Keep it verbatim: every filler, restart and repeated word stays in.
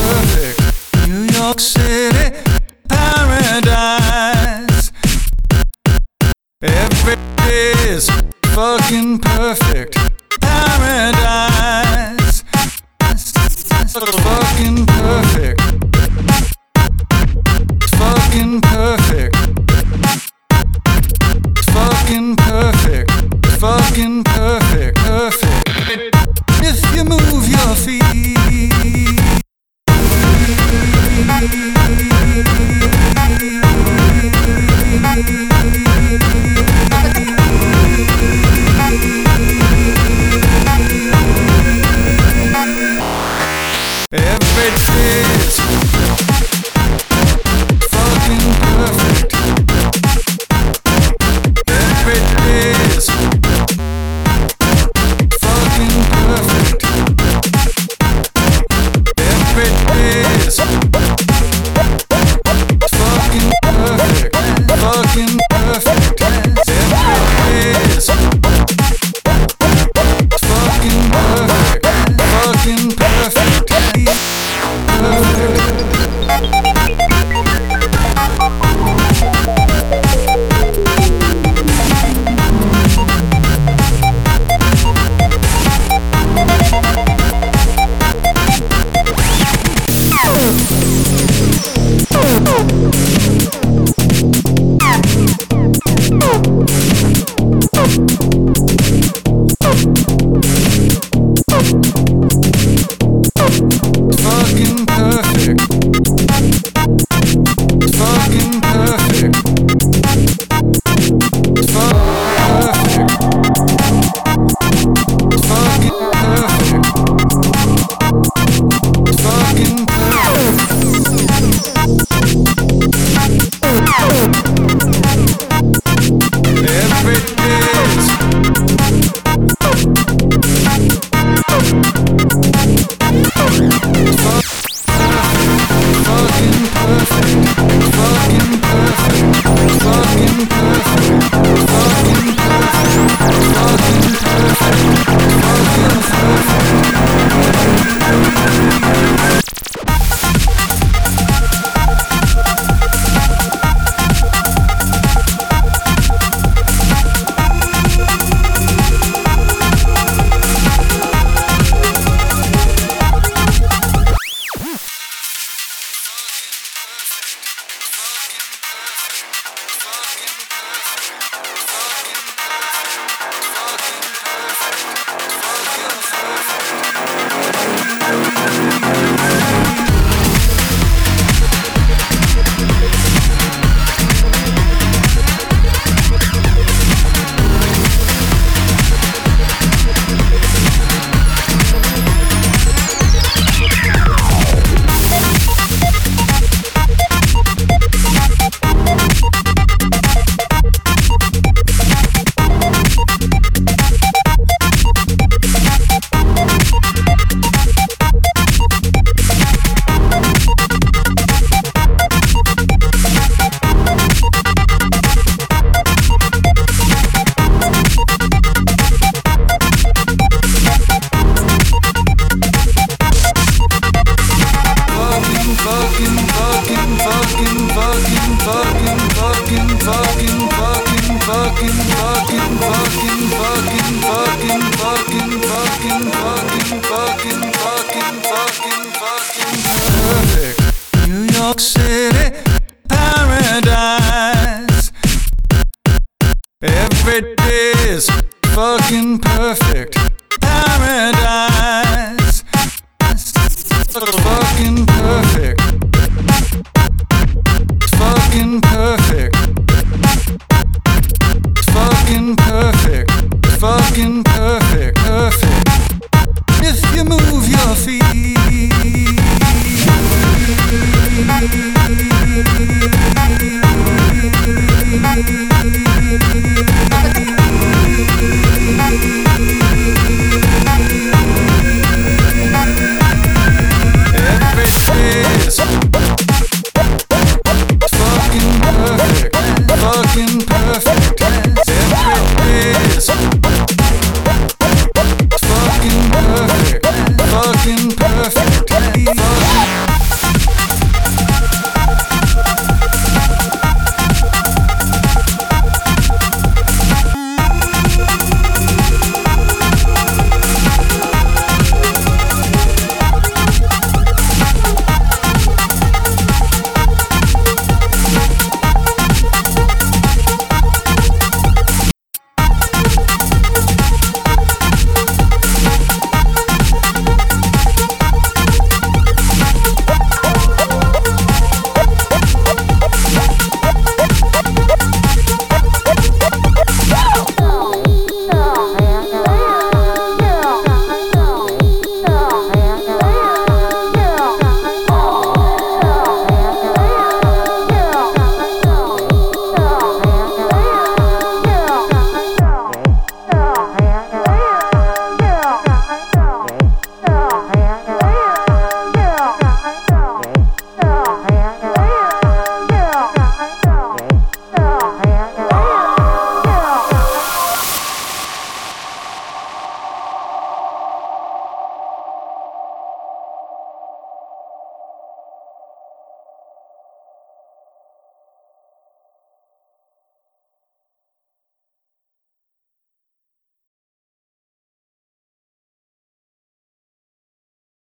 perfect. New York City, paradise. Every day is fucking perfect. Paradise. Fucking perfect. Fucking perfect. Fucking perfect. Fucking perfect. Perfect. If you move your feet. Every day is fucking perfect. Every day is fucking perfect. Every day is fucking perfect. Fucking perfect. Every day is fucking perfect. Fucking perfect. Fucking perfect. Fucking perfect. Fucking perfect. Fucking perfect. Every day is fucking perfect. Fucking perfect. Fucking perfect. Fucking perfect. Fucking perfect. Fucking perfect. New York City.